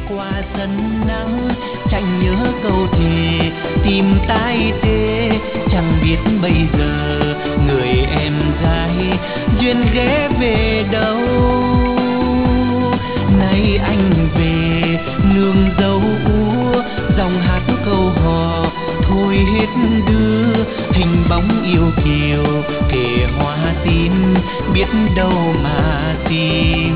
qua sân nắng, chẳng nhớ câu thề tìm tai tê. Chẳng biết bây giờ người em gái duyên ghé về đâu. Nay anh về nương dâu úa, dòng hát câu hò thôi hết đưa. Hình bóng yêu kiều kề hoa tím, biết đâu mà tìm.